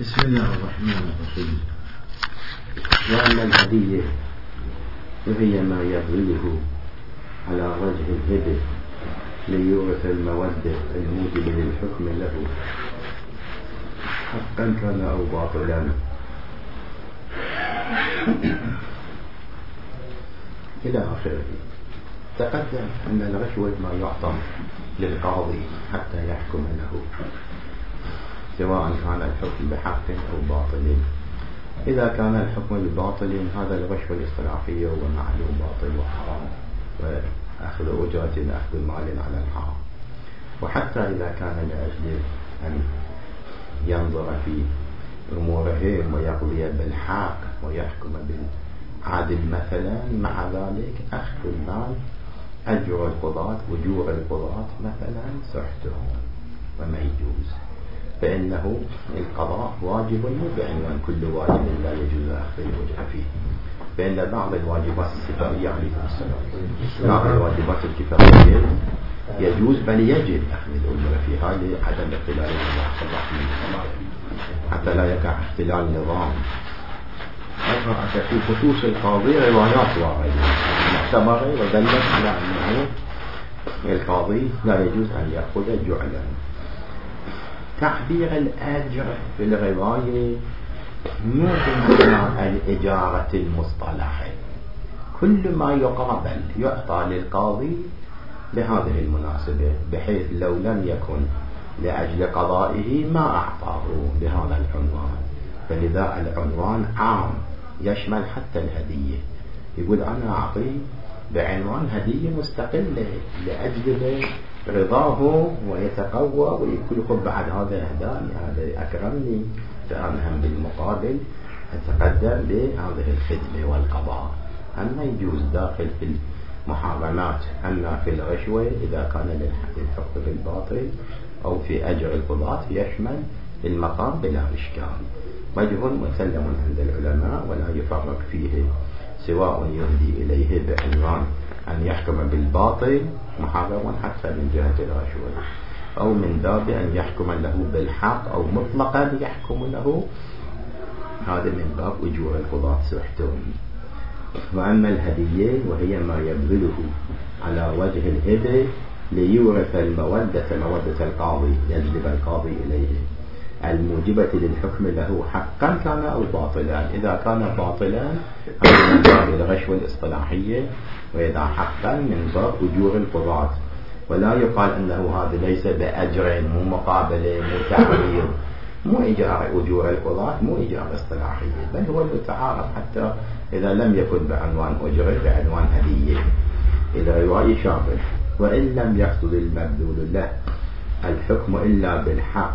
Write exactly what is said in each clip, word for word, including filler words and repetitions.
بسم الله الرحمن الرحيم. وأما الهدية فهي ما يبذله على وجه الهدى ليورث المودة الموجب للحكم له حقا كان أو باطلا. إلى آخره. تقدم أن الرشوة ما يعطى للقاضي حتى يحكم له سواء كان الحكم بحق أو باطل. إذا كان الحكم بباطل هذا الرشوة الاصطلاحية ومعلوم باطل وحرام وأخذ أجرة أخذ مال على الحرام. وحتى إذا كان لأجل أن ينظر في أمورهم ويقضي بالحق ويحكم بالعدل مثلا، مع ذلك أخذ المال أجر القضاة أجور القضاة مثلا سحتهم وما يجوز، فإنه القضاء واجب مو بعنوان كل واجب لا يجوز أخذ الأجرة فيه، فإن بعض الواجبات الكفائية عليكم السلام بعض الواجبات الكفائية يجوز بل يجب أخذ الأجرة فيها لعدم اختلال النظام حتى لا يقع اختلال النظام. أظهرت في خصوص القاضي روايات واردة معتبرة ودلت على أنه القاضي لا يجوز أن يأخذ جعلا. تعبير الأجر في الرواية مو بمعنى الإجارة المصطلحة، كل ما يقابل يعطى للقاضي بهذه المناسبة، بحيث لو لم يكن لأجل قضائه ما أعطاه بهذا العنوان، فلذا العنوان عام يشمل حتى الهدية. يقول أنا أعطي بعنوان هدية مستقلة لأجل رضاه ويتقوى ويقول خب بعد هذا أهداني هذا أكرمني، فأنا هم بالمقابل أتقدم بهذه الخدمة والقضاء. أما يجوز داخل في المحرمات، أما في الرشوة إذا كان للحق بالباطل أو في أجر القضاة يشمل المقام بلا إشكال. وجه مسلم عند العلماء ولا يفرق فيه، سواء يهدي إليه بعنوان أن يحكم بالباطل محرما حتى من جهة الرشوة، أو من باب أن يحكم له بالحق أو مطلقا يحكم له، هذا من باب أجور القضاة سحتهم. وأما الهدية وهي ما يبذله على وجه الهدى ليورث المودة مودة القاضي يجلب القاضي إليه الموجبة للحكم له حقا كان أو باطلا. إذا كان باطلا هذا من باب الرشوة الاصطلاحية، وإذا حقا من باب أجور القضاة. ولا يقال أنه هذا ليس بأجر مو مقابلة مو تعويض، مو إجارة أجور القضاة مو إجارة اصطلاحية، بل هو المتعارف حتى إذا لم يكن بعنوان أجرة بعنوان هدية. إذا رواية شامل وإن لم يقصد المبذول له الحكم إلا بالحق،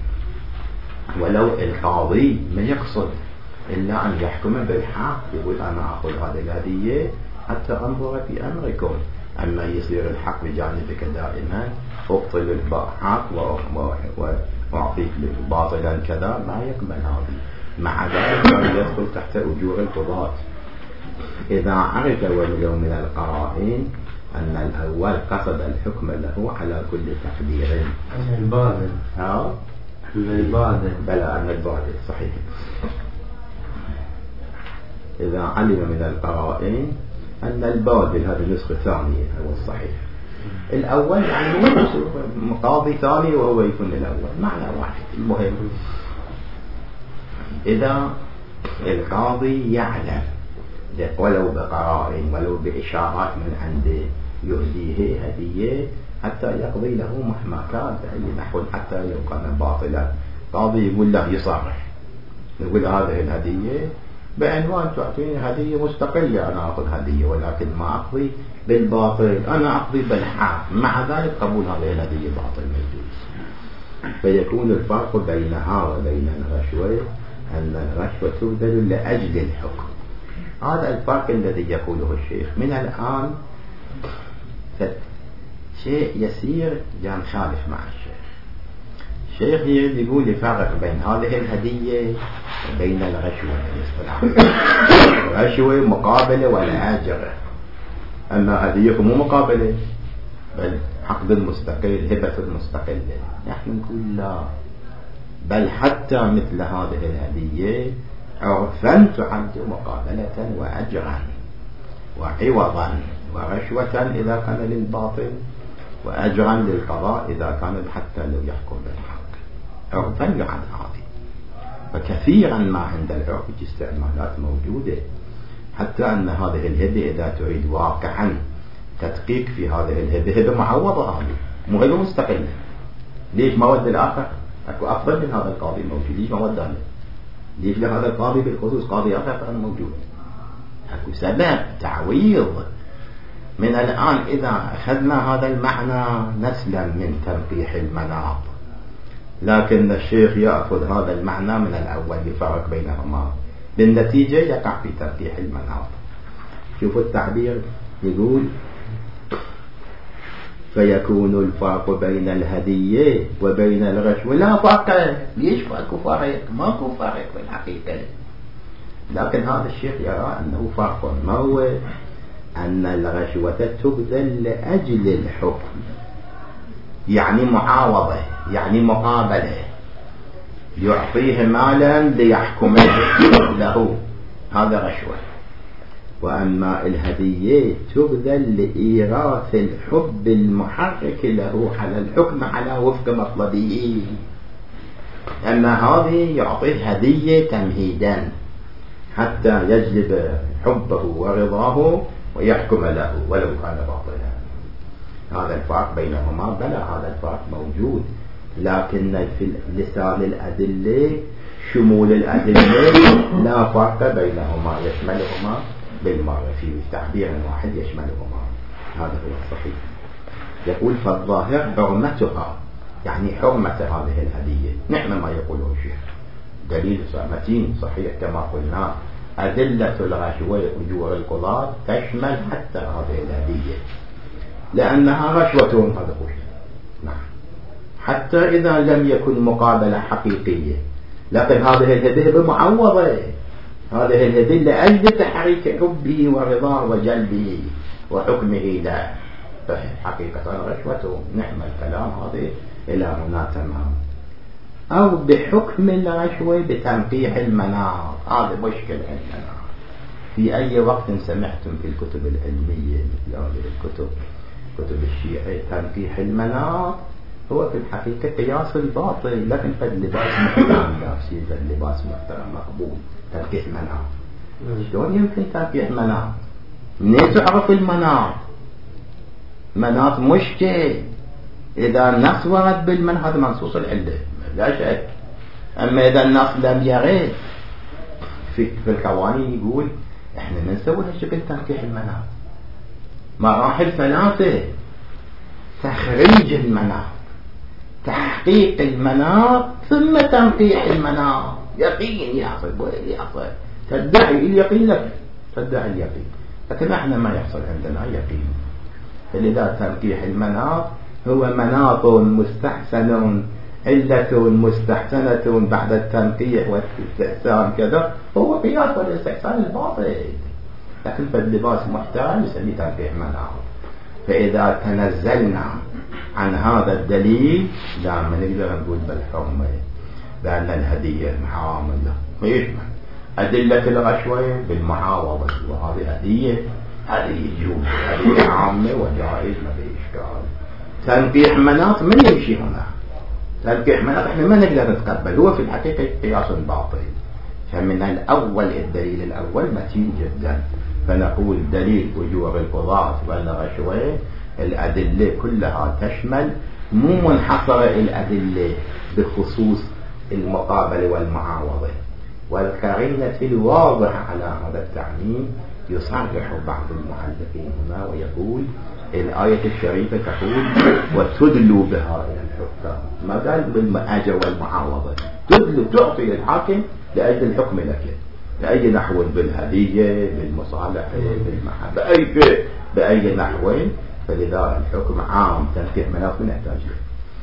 ولو القاضي ما يقصد إلا أن يحكم بالحق، يقول أنا أخذ هذه الهدية حتى أنظر في أمركم، أما يصير الحق بجانبك دائما أبطل الحق وأعطيك باطلا كذا، ما يقبل هذه. مع ذلك يدخل تحت أجور القضاة إذا عرف ولو من القرائن أن الأول قصد الحكم له على كل تقدير. الباطل ها الباطل بلا أن الباطل صحيح. إذا علم من القرائن أن الباطل هذا النسخة الثانية هو الصحيح، الأول يعني مقاضي ثاني وهو يكون الأول معنى واحد. المهم إذا القاضي يعلم ولو بقرائن ولو بإشارات من عنده يهديه هدية حتى يقضي له مهما كان نحو حتى لو كان باطلا، قاضي يقول له يصرح يقول هذه الهدية بعنوان تعطيني هدية مستقلة، أنا أخذ هدية ولكن ما أقضي بالباطل، أنا أقضي بالحق، مع ذلك قبول هذه الهدية باطل مجوز. فيكون الفرق بينها وبين الرشوة أن الرشوة تبذل لأجل الحكم. هذا الفرق الذي يقوله الشيخ. من الآن شيء يسير جان خالف مع الشيخ. الشيخ يقول يفرق بين هذه الهدية وبين الرشوة الاصطلاحية. الرشوة مقابلة ولا أجر، أما هدية مو مقابلة بل عقد مستقل هبة مستقلة. نحن نقول لا، بل حتى مثل هذه الهدية عرفا تعد مقابلة وأجرا وعوضا ورشوة إذا كان للباطل وأجرا للقضاء إذا كان حتى لو يحكم بالحق. عرفا يعد هذه. فكثيرا ما عند العرف استعمالات موجودة، حتى أن هذه الهبة إذا تريد واقعا تدقيق في هذه الهبة، هبة معوضة، هذه مو هبة مستقلة. ليش ما ود الآخر؟ أكو أفضل من هذا القاضي موجود، ليش ما ود له؟ ليش لهذا القاضي بالخصوص قاضي آخر موجود؟ أكو سبب تعويض. من الآن إذا أخذنا هذا المعنى نسلم من تنقيح المناط، لكن الشيخ يأخذ هذا المعنى من الأول يفرق بينهما، بالنتيجة يقع في تنقيح المناط. شوفوا التعبير، يقول فيكون الفرق بين الهدية وبين الغشوة لا فرق. ليش فاكو فرق؟ ماكو فرق في الحقيقة، لكن هذا الشيخ يرى أنه فرق. ما هو؟ أن الغشوة تبذل لأجل الحكم، يعني معاوضة، يعني مقابلة، يعطيه مالا ليحكم له، هذا غشوة. وأما الهدية تبذل لإيراث الحب المحرك له على الحكم على وفق مطلبه، أن هذه يعطيه هدية تمهيدا حتى يجلب حبه ورضاه ويحكم له ولو كان باطلا. هذا الفرق بينهما، بلا هذا الفرق موجود، لكن في لسان الأدلة شمول الأدلة لا فرق بينهما، يشملهما بالمرة في تعبير واحد يشملهما. هذا هو الصحيح. يقول فالظاهر حرمتها، يعني حرمة هذه الهدية. نعم ما يقوله الشيخ دليل متين صحيح كما قلنا. أدلة الغشوة أجور القضاة تشمل حتى هذه الهدية لأنها غشوة. هذا هو نعم، حتى إذا لم يكن مقابلة حقيقية، لكن هذه الهدية معوضة، هذه الهدية لأجل تحريك حبه ورضاه وجلبه وحكمه له، فحقيقة غشوة. نعم الكلام هذا إلى هنا تمام. أو بحكم الغشوة بتنقيح المناط، هذا مشكل عندنا. في أي وقت سمعتم في الكتب العلمية مثل هذه الكتب، كتب الشيعة، تنقيح المناط هو في الحقيقة قياس الباطل، لكن قد لباس محترم نفسي، قد لباس محترم مقبول. تنقيح مناط شلون يمكن تنقيح مناط؟ منين تعرف المناط؟ مناط مشكل. إذا النص ورد بالمناط هذا منصوص العلة لا شك، أما إذا النص لم يرد في, في القوانين يقول إحنا نسوي هالشكل تنقيح المناط. مراحل ثلاثة: تخريج المناط، تحقيق المناط، ثم تنقيح المناط. يقين يحصل وين يحصل، تدعي اليقين لك، تدعي اليقين، لكن احنا ما يحصل عندنا يقين. فلذا تنقيح المناط هو مناط مستحسن، علة مستحسنة بعد التنقيح والاستحسان كذا، هو قياس والاستحسان الباطل، لكن فاللباس محترم يسميه تنقيح مناط. فإذا تنزلنا عن هذا الدليل لا ما نقدر نقول بالحرمة بأن الهدية حرام له، ويشمل أدلة الغشوة بالمعاوضة، وهذه هدية، هذه يجوز، هذه عامة وجائز ما في إشكال. تنقيح مناط من يمشي هنا، تنقيح مناط احنا ما نقدر نتقبل، هو في الحقيقة قياس باطل. فمن الأول الدليل الأول متين جدا، فنقول دليل وجوب القضاة والغشوة الأدلة كلها تشمل، مو منحصرة الأدلة بخصوص المقابلة والمعاوضة. والقرينة الواضحة على هذا التعميم يصرح بعض المعلقين هنا ويقول الآية الشريفة تقول وتدلوا بها إلى الحكام، ما قال بالأجر والمعاوضة، تدلوا تعطي للحاكم لأجل الحكم لك، بأي نحو، بالهدية، بالمصالحة، بالمحبة، بأي شيء، بأي نحو. فلذا الحكم عام، تنقيح مناط من يحتاج له.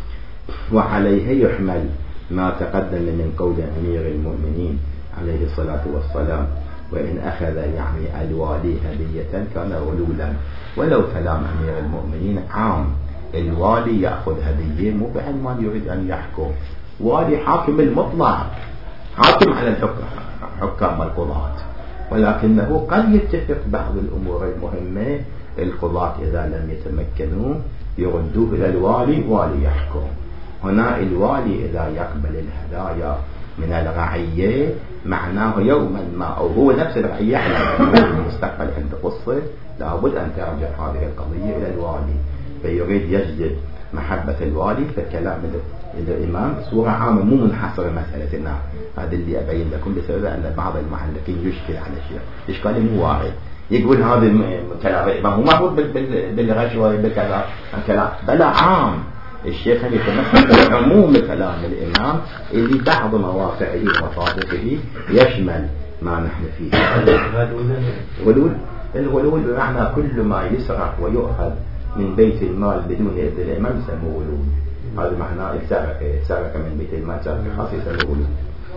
وعليه يحمل ما تقدم من قول أمير المؤمنين عليه الصلاة والسلام وإن أخذ يعني الوالي هدية كان غلولا. ولو كلام أمير المؤمنين عام، الوالي يأخذ هدية مو بعنوان يريد أن يحكم، والي حاكم المطلق، حاكم على الحكام والقضاة، ولكنه قد يتفق بعض الأمور المهمة القضاة إذا لم يتمكنوا يردوه إلى الوالي، والي يحكم. هنا الوالي إذا يقبل الهدايا من الرعية معناه يوما ما، أو هو نفس الرعية على المستقبل عند قصة، لابد أن ترجع هذه القضية إلى الوالي، فيريد يجذب محبة الوالي. فكلام الإمام صورة عامة مو منحصرة مسألتنا، هذا اللي أبين لكم بسبب أن بعض المعلقين يشكل على الشيء إشكال مو واحد، يقول هذا كلام الإمام هو مربوط بالغشوة بالكلام الكلام، بلا عام. الشيخ يتمثل بعموم كلام الإمام اللي بعض موافعه ومصادقه يشمل ما نحن فيه. الغلول الغلول بمعنى كل ما يسرق ويؤخذ من بيت المال بدون إذن الإمام يسموه غلول. هذا معناه السرقة، سرق من بيت المال سرقة خاص يسموه غلول.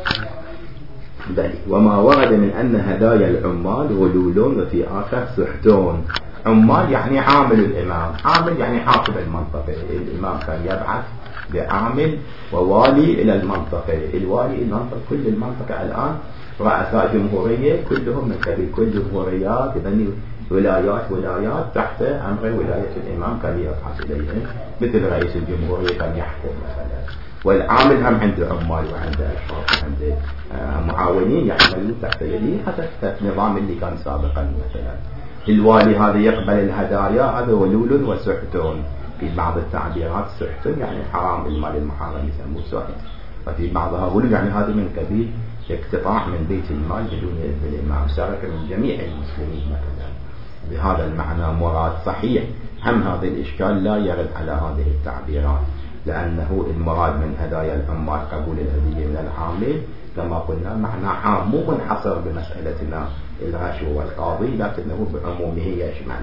بل وما ورد من أن هدايا العمال غلول وفي آخر سحتون. عمال يعني عامل الإمام، عامل يعني حاكم المنطقة. الإمام كان يبعث بعامل ووالي إلى المنطقة، الوالي المنطقة كل المنطقة الآن رؤساء جمهورية كلهم من قبل كل جمهوريات يبني ولايات ولايات تحت أمر ولاية الإمام كان يبعث إليهم، مثل رئيس الجمهورية كان يحكم مثلا. والعامل هم عنده عمال وعنده أشخاص وعنده معاونين يعملون تحت يديه حسب النظام اللي كان سابقا مثلا. الوالي هذا يقبل الهدايا، هذا غلول وسحتون. في بعض التعبيرات سحتون يعني حرام، المال المحرم يسموه سحت، وفي بعضها غلول يعني هذا من قبيل اقتطاع من بيت المال بدون إذن الإمام، سرق من جميع المسلمين مثلا. بهذا المعنى مراد صحيح. هم هذا الإشكال لا يرد على هذه التعبيرات، لأنه المراد من هدايا العمال قبول الهدية من العامل كما قلنا معنى عام مو منحصر بمسألتنا الغشو والقاضي، لكنه بعمومه يشمل.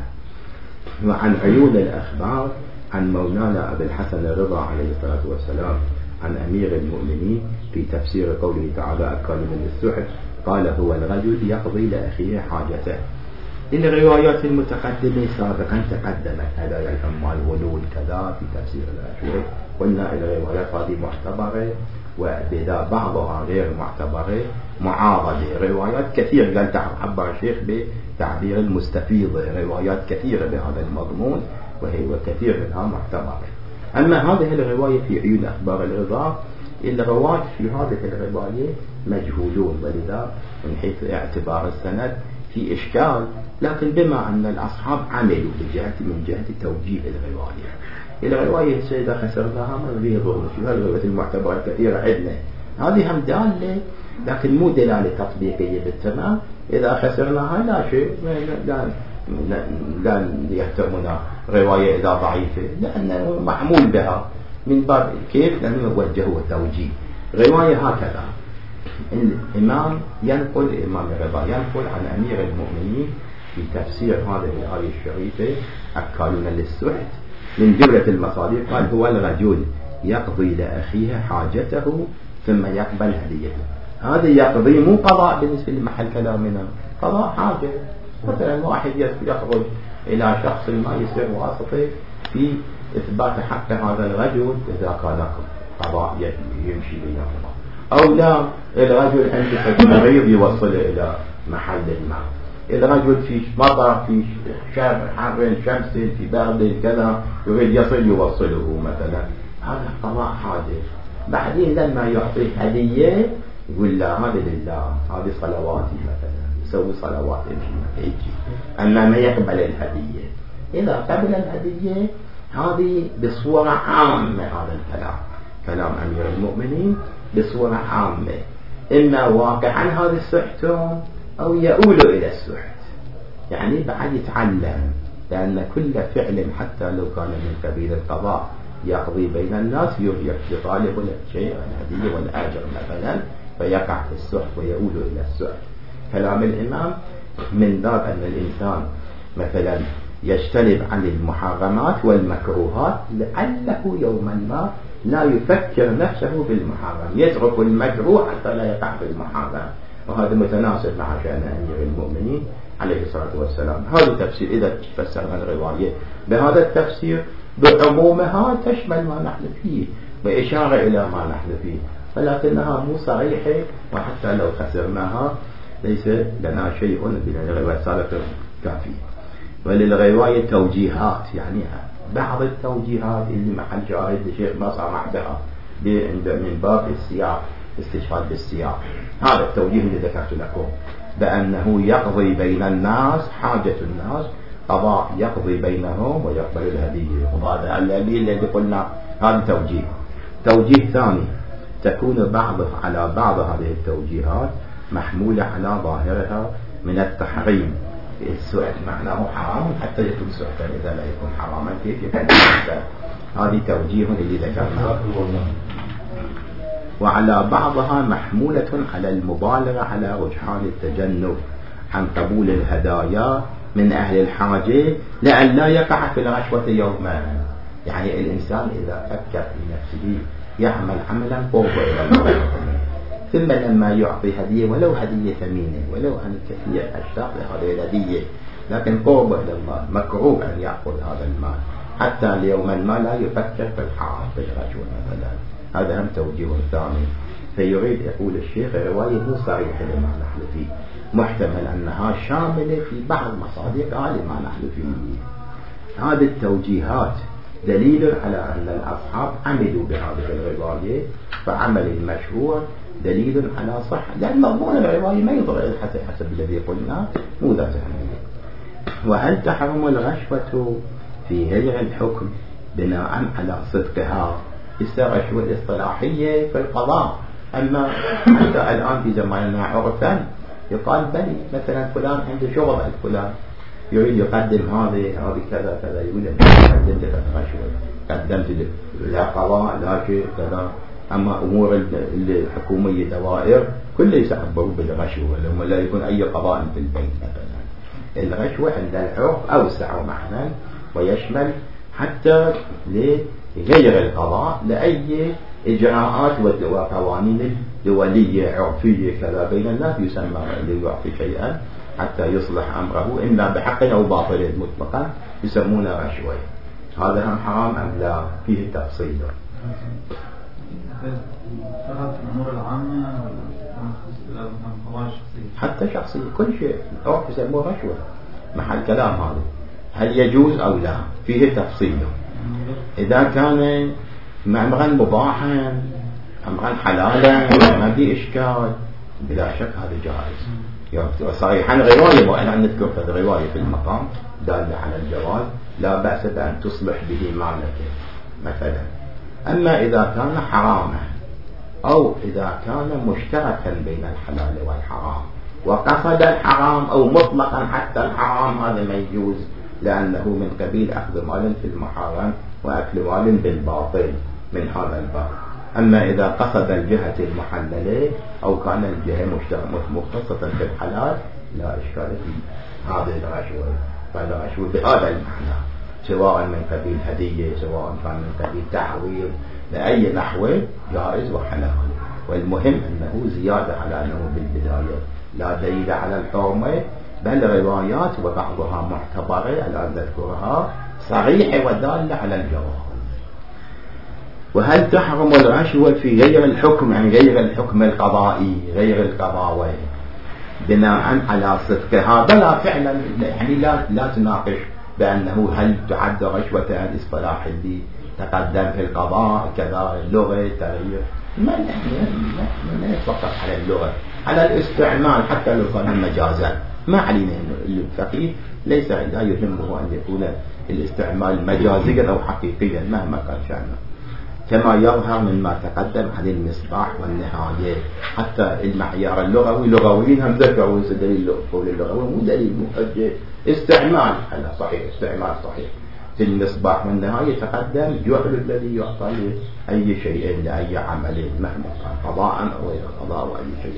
وعن عيون الأخبار عن مولانا أبي الحسن الرضا عليه الصلاة والسلام عن أمير المؤمنين في تفسير قوله تعالى أكل من السحت قال هو الرجل يقضي لأخيه حاجته. الروايات المتقدمة سابقا تقدمت هدايا العمال غلول كذا في تفسير الأشهر، قلنا الروايات هذه معتبرة وبدا بعضها غير معتبرة معارضة. روايات كثير قال عبر الشيخ بتعبير المستفيضة، روايات كثيرة بهذا المضمون وهي وكثير منها معتبرة. أما هذه الرواية في عيون أخبار الرضا، الرواة في هذه الرواية مجهولون، ولذا من حيث اعتبار السند في إشكال، لكن بما أن الأصحاب عملوا بجهة من جهة توجيه الرواية. الرواية السيدة خسرناها من غير ظلم، في الرواية المعتبرة كثيرة عندنا، هذه هم دالة لكن مو دلالة تطبيقية بالتمام. إذا خسرناها لا شيء، لا لا يهتمنا رواية إذا ضعيفة لأنه معمول بها من باب كيف لأنه وجهه التوجيه. رواية هكذا الإمام ينقل الإمام الرضا ينقل عن أمير المؤمنين في تفسير هذه الآية الشريفة أكالون للسحت من جملة المصادر قال هو الرجل يقضي لأخيه حاجته ثم يقبل هديته. هذا يقضي مو قضاء بالنسبة لمحل كلامنا، قضاء حاجة. مثلا واحد يخرج إلى شخص ما يصير واسطة في إثبات حق هذا الرجل إذا كان قضاء يمشي بينهما، أو لا الرجل عنده مريض يوصله إلى محل الماء، الرجل في مطر في شهر حر شمس في برد كذا يريد يصل يوصله مثلا، هذا قضاء حاجة. بعدين لما يعطيه هدية يقول لا هذا لله، هذه صلواتي مثلا، يسوي صلوات يمشي. أما ما يقبل الهدية، إذا قبل الهدية هذه بصورة عامة، هذا الكلام كلام أمير المؤمنين بصورة عامة، إما واقعا هذا السحتون أو يؤول إلى السحت، يعني بعد يتعلم، لأن كل فعل حتى لو كان من قبيل القضاء يقضي بين الناس يطالب الشيء الهدية والأجر مثلا، فيقع في السحت ويؤول إلى السحت. كلام الإمام من باب أن الإنسان مثلا يجتنب عن المحرمات والمكروهات لعله يوما ما لا يفكر نفسه بالمحرم، يترك المكروه حتى لا يقع في المحرم، وهذا متناسب مع شأن أمير المؤمنين عليه الصلاة والسلام. هذا تفسير إذا فسرنا الرواية بهذا التفسير بعمومها تشمل ما نحن فيه، وإشارة إلى ما نحن فيه، ولكنها مو صريحة، وحتى لو خسرناها ليس لنا شيء من الرسالة كافية. وللرواية توجيهات، يعني بعض التوجيهات اللي محل شاهد الشيخ ما صرح بها من باب السياق، استشهاد بالسياق. هذا التوجيه اللي ذكرت لكم بأنه يقضي بين الناس، حاجة الناس قضاء يقضي بينهم ويقبل الهدية، وهذا الذي قلنا هذا توجيه. توجيه ثاني تكون بعض على بعض هذه التوجيهات محمولة على ظاهرها من التحريم. السؤال معناه حرام حتى يكون سؤال، إذا لا يكون حراما كيف يكون سؤال؟ هذه توجيه اللي ذكرناه. وعلى بعضها محمولة على المبالغة على رجحان التجنب عن قبول الهدايا من أهل الحاجة لأن لا يقع في الرشوة يوما. يعني الإنسان إذا فكر في نفسه يعمل عملا قرب إلى الله، ثم لما يعطي هدية ولو هدية ثمينة ولو أن كثير أشتاق لهذه الهدية، لكن قرب إلى الله مكروه أن يأخذ هذا المال حتى ليوما ما لا يفكر في الحرام في الرشوة مثلا. هذا هم توجيه ثاني. فيريد يقول الشيخ رواية مو صريحة لما نحن فيه، محتمل أنها شاملة في بعض مصادقها لما نحن فيه. هذه التوجيهات دليل على أن الأصحاب عملوا بهذه الرواية، فعمل المشروع دليل على صحة، لأن مضمون الرواية ما يضر حتى حسب الذي قلنا مو ذات أهمية. وهل تحرم الرشوة في غير الحكم بناء على صدقها؟ الرشوة الاصطلاحية في القضاء، أما حتى الآن في زماننا عرفا يقال بلي مثلا فلان عنده شغل عند فلان يريد يقدم هذه هذه كذا كذا، يقول قدمت الرشوة، قدمت لا قضاء لا شيء كذا. أما أمور الحكومية دوائر كله يسحبوا بالرشوة لما لا يكون أي قضاء في البيت مثلا. الرشوة عند العرف أوسع معنى ويشمل حتى لغير القضاء لأي إجراءات وقوانين دولية عرفية كذا بين الناس، يسمى اللي يعطي شيئا حتى يصلح أمره إما بحق أو باطل مطلقا يسمونه رشوة. هذا هم حرام أم لا؟ فيه تفصيل. الأمور العامة حتى شخصية كل شيء العرف يسموه رشوة. محل كلام هذا هل يجوز أو لا فيه تفصيل. إذا كان أمرا مباحا أمرا حلالا ما في إشكال بلا شك هذا جائز. صحيحا رواية وأنا نذكر في الرواية في المقام دالة على الجواز، لا بأس بأن تصلح به مالك مثلا. أما إذا كان حراما أو إذا كان مشتركا بين الحلال والحرام وقصد الحرام أو مطلقا حتى الحرام، هذا ما يجوز لأنه من قبيل أخذ مال في المحرم وأكل مال بالباطل من هذا الباب. أما إذا قصد الجهة المحللة أو كان الجهة مختصة في الحلال لا إشكال في هذه الرشوة. فالرشوة بهذا المعنى سواء من قبيل هدية سواء كان من قبيل تعويض لأي نحو جائز وحلال. والمهم أنه زيادة على أنه بالبداية لا دليل على الحرمة، بل روايات وبعضها معتبرة الآن نذكرها صريحة ودالة على الجواز. وهل تحرم الرشوة في غير الحكم عن غير الحكم القضائي غير القضاوي بناء على صدقها؟ بلا فعلا يعني لا لا تناقش بأنه هل تعد رشوة الاصطلاح اللي تقدم في القضاء كذا اللغة تغيير، ما لا نتوقف على اللغة على الاستعمال حتى لو كان مجازا. ما علينا الفقيه ليس لا يهمه أن يكون الاستعمال مجازيا أو حقيقيا مهما كان شأنه، كما يظهر مما تقدم عن المصباح والنهاية. حتى المعيار اللغوي لغويين هم ذكروا دليل قول اللغوي مو دليل محجة، استعمال هذا صحيح، استعمال صحيح. في المصباح والنهاية تقدم جعل الذي يعطى أي شيء لأي عمل مهما كان قضاء أو غير قضاء أو أي شيء.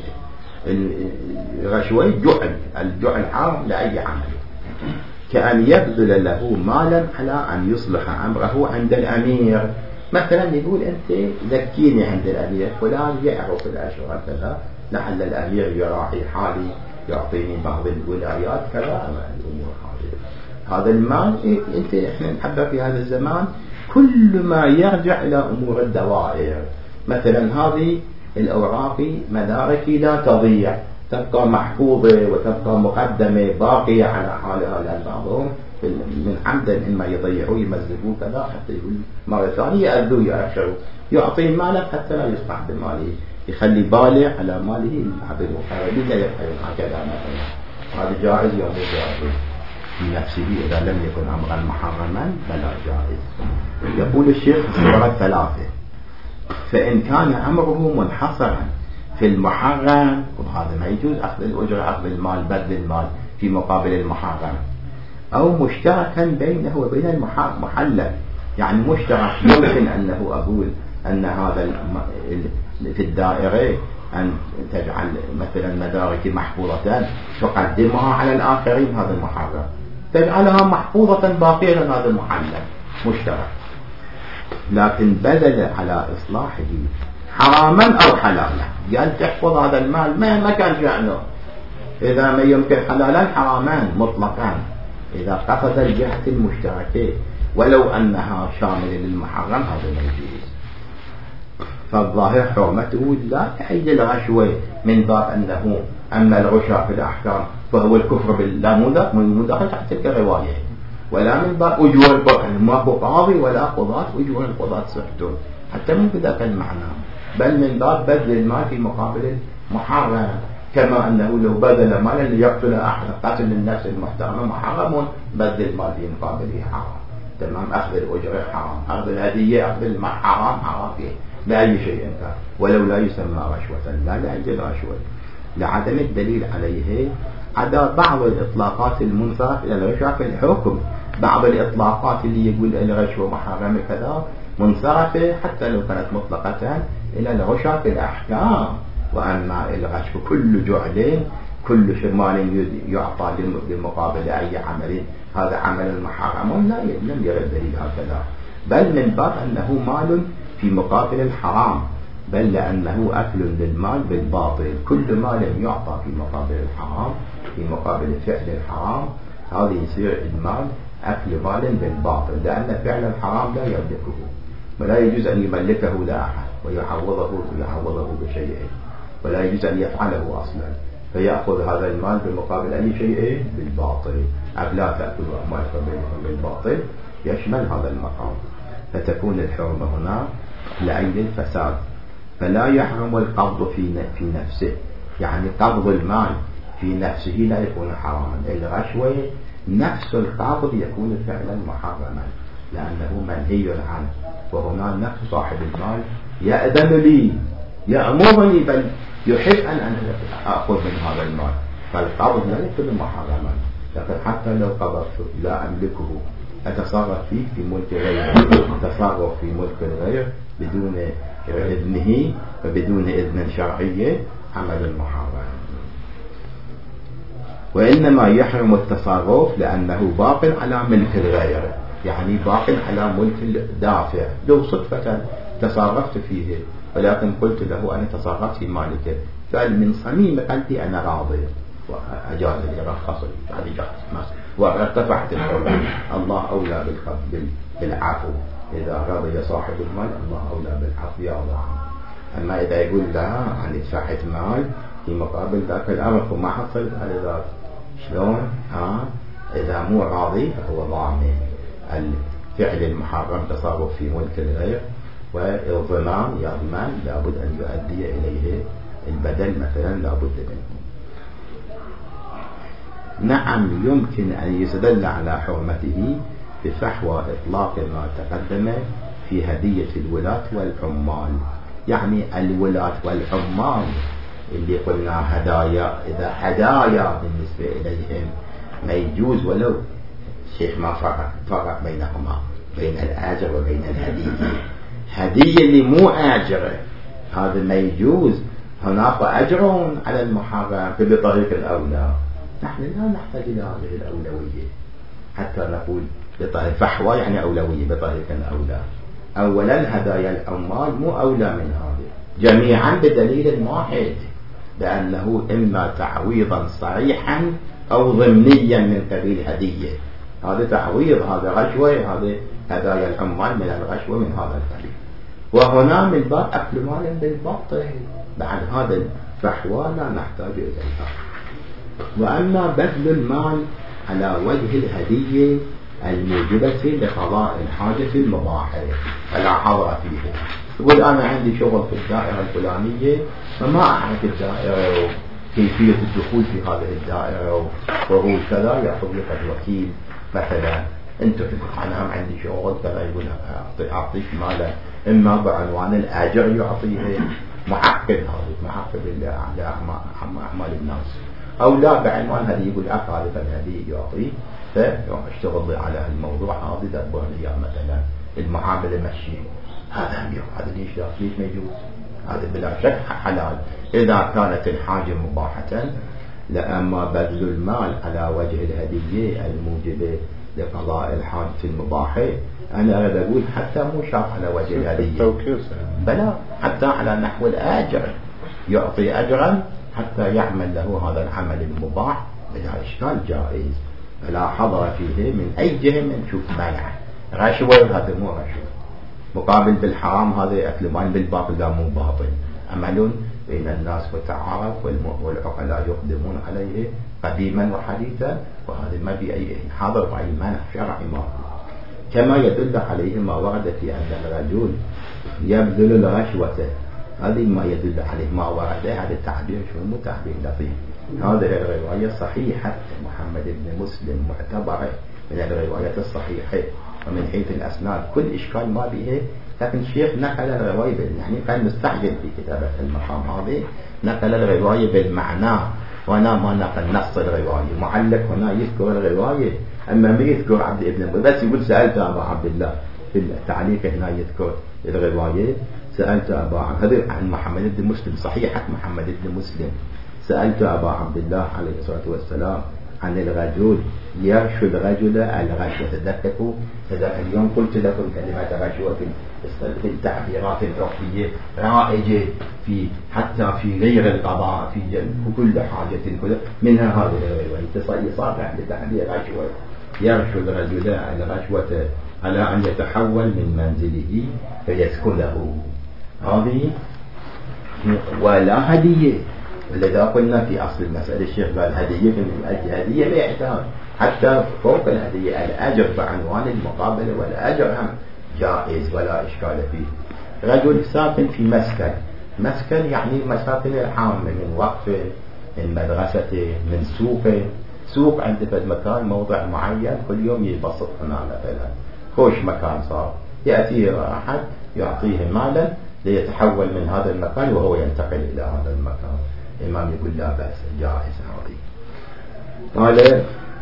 الرشوة جعل، الجعل حرام لأي عمل، كأن يبذل له مالا على أن يصلح أمره عند الأمير. مثلا يقول أنت ذكيني عند الأمير فلان يعرف الأشياء كذا لعل الأمير يراعي حالي يعطيني بعض الولايات كذا الأمور هذه. هذا المال إيه انت احنا نحبه في هذا الزمان كل ما يرجع إلى أمور الدوائر. مثلا هذه الأوراق مداركي لا تضيع، تبقى محفوظة وتبقى مقدمة باقية على حالها، لأن بعضهم من عمدا إما يضيعوا يمزقوا كذا حتى يقول مرة ثانية يأذوا يأخروا، يعطيه مالا حتى لا يصبح بماله، يخلي باله على ماله العبد المقربين لا يفعل هكذا مثلا. هذا جائز يوم جائز في نفسه إذا لم يكن أمرا محرما فلا جائز. يقول الشيخ الصورة ثلاثة: فإن كان أمره منحصرا في المحرم، وهذا ما يجوز أخذ الأجر، أخذ المال، بذل المال في مقابل المحرم، أو مشتركا بينه وبين المحلل، يعني مشترك يمكن أنه أقول أن هذا في الدائرة أن تجعل مثلا مدارك محفوظة تقدمها على الآخرين، هذا المحرم، تجعلها محفوظة باقية هذا المحلل مشترك، لكن بدل على إصلاحه حراما أو حلالا، قال تحفظ هذا المال ما كان شأنه، إذا ما يمكن حلالا حرامان مطلقا إذا قصد الجهة المشتركة ولو أنها شاملة للمحرم، هذا ما يجوز. فالظاهر حرمته لا تعيد الغشوة من باب أنه أما الغشاء في الأحكام فهو الكفر بالله، من مدخل تحت تلك الرواية، ولا من باب أجور ماكو قاضي ولا قضاة أجور القضاة سحتون، حتى من بذاك المعنى، بل من باب بذل المال في مقابل المحرم، كما أنه لو بذل مالا ليقتل أحد قتل النفس المحترمة محرم، بذل المال في مقابله حرام، تمام. أخذ الأجر حرام، أخذ الهدية، أخذ المال حرام، حرام فيه بأي شيء كان، ولو لا يسمى رشوة، لا لا يوجد رشوة لعدم الدليل عليه، عدا بعض الإطلاقات المنصرف إلى الرشوة في الحكم، بعض الإطلاقات اللي يقول الرشوة محرمة كذا منصرفة حتى لو كانت مطلقة إلى الرشوة في الأحكام. وأما الرشوة كل جعل كل شمال يعطى لمقابل أي عمل، هذا عمل محرم، لا لم يرد دليل هكذا، بل من باب أنه مال في مقابل الحرام، بل لأنه أكل للمال بالباطل، كل مال يعطى في مقابل الحرام في مقابل فعل الحرام، هذا يصير المال أكل مال بالباطل، لأن فعل الحرام لا يملكه ولا يجوز أن يملكه لا أحد ويعوضه ويعوضه بشيء، ولا يجوز أن يفعله أصلا، فيأخذ هذا المال بمقابل أي شيء بالباطل. لا تأكلوا أموالكم بالباطل يشمل هذا المقام، فتكون الحرمة هنا لأجل الفساد، فلا يحرم القبض في في نفسه، يعني قبض المال في نفسه لا يكون حراما، الرشوة نفس القبض يكون فعلا محرما لأنه منهي عنه، وهنا نفس صاحب المال يأذن لي يأمرني بل يحب أن أخذ من هذا المال، فالقبض لا يكون محرما، لكن حتى لو قبضته لا أملكه أتصرف فيه في ملك غيره، أتصرف في ملك الغير بدون إذنه وبدون إذن شرعي عمل محرم. وإنما يحرم التصرف لأنه باق على ملك الغير، يعني باق على ملك الدافع، لو صدفة تصرفت فيه ولكن قلت له أنا تصرفت في مالك، قال من صميم قلبي أنا راضي وأجاز لي رخصي يعني جاز وارتفعت الحرمة، الله أولى بالعفو، إذا رضي صاحب المال الله أولى بالعفو يا الله. أما إذا يقول لا أنا دفعت مال في مقابل ذاك الأمر وما حصلت على ذاك، شلون؟ ها إذا مو راضي فهو ضامن الفعل المحرم تصرف في ملك الغير، والضمان يضمن لابد أن يؤدي إليه البدل مثلا لابد منه. نعم يمكن أن يستدل على حرمته بفحوى إطلاق ما تقدم في هدية الولاة والعمال، يعني الولاة والعمال اللي قلنا هدايا، إذا هدايا بالنسبة إليهم ما يجوز، ولو الشيخ ما فرق فرق بينهما بين الآجر وبين الهدية، هدية اللي مو آجرة هذا ما يجوز، هناك أجر على المحرم بطريق الأولى، نحن لا نحتاج إلى هذه الأولوية حتى نقول بطريق فحوى يعني أولوية بطريق الأولى. أولا هدايا العمال مو أولى من هذه جميعا بدليل واحد، لأنه إما تعويضا صريحا أو ضمنيا من قبيل هدية، هذا تعويض، هذا رشوة، هذا هدايا العمال من الرشوة من هذا القبيل. وهنا من باب أكل مال بالباطل، بعد هذا الفحوى لا نحتاج إليها. وأما بذل المال على وجه الهدية الموجبة لقضاء الحاجة المباحة فلا حظر فيه. يقول أنا عندي شغل في الدائرة الفلانية وما أعرف الدائرة وكيفية الدخول في هذه الدائرة وقروض كذا، يأخذ لك الوكيل مثلا أنت تقول أنا عندي شغل كذا، يقول أعطيك مالا إما بعنوان الأجر يعطيه معقد، هذا معقد على أعمال الناس، أو لا بعنوان هذه يقول أفعل هذه يعطيه فاشتغل على الموضوع هذا دبر لي مثلا المعاملة مشي. هذا هم هذا ليش ليش ما يجوز؟ هذا بلا شك حلال إذا كانت الحاجة مباحة. لأما بذل المال على وجه الهدية الموجبة لقضاء الحاجة المباحة، أنا أريد أقول حتى مو شرط على وجه الهدية، بلا حتى على نحو الأجر، يعطي أجرا حتى يعمل له هذا العمل المباح بلا إشكال جائز، لا حظر فيه من أي جهة من نشوف مانع. رشوة هذا مو رشوة، مقابل بالحرام هذا أكل مال بالباطل لا مو باطل، عمل بين الناس متعارف والعقلاء يقدمون عليه قديما وحديثا، وهذا ما بأي حظر وأي مانع شرعي ما. كما يدل عليه ما ورد في أن الرجل يبذل الرشوة، هذه ما يدل عليه ما ورد. هذا التعبير شو مو تعبير لطيف، هذه الرواية صحيحة محمد بن مسلم معتبرة من الروايات الصحيحة، ومن حيث الأسناد كل إشكال ما به، لكن الشيخ نقل الرواية يعني كان مستعجل في كتابة المقام هذه، نقل الرواية بالمعنى وأنا ما نقل نص الرواية. معلق هنا يذكر الرواية أما ما يذكر عبد ابن، بس يقول سألت أبا عبد الله في التعليق هنا يذكر الرواية، سألت أبا هذا عن محمد بن مسلم، صحيحة محمد بن مسلم، سألت أبا عبد الله عليه الصلاة والسلام عن الرجل يرشد رجل الرشوة. تذكروا إذا اليوم قلت لكم كلمة رشوة في التعبيرات العرفية رائجة في حتى في غير القضاء في كل حاجة منها هذه الرواية صافح بتعبير رشوة، يرشد رجل الرشوة على أن يتحول من منزله فيسكنه، هذه ولا هدية. ولذا قلنا في أصل المسألة الشيخ قال هدية في الهدية لا يحتاج حتى فوق الهدية الأجر بعنوان المقابلة، والأجر هم جائز ولا إشكال فيه. رجل ساكن في مسكن، مسكن يعني مساكن العامة من وقف من مدرسة من سوق، سوق عند في المكان موضع معين كل يوم يبسط هنا مثلا خوش مكان صار، يأتيه أحد يعطيه مالا ليتحول من هذا المكان وهو ينتقل إلى هذا المكان، الإمام يقول لا بأس جائز هذه. قال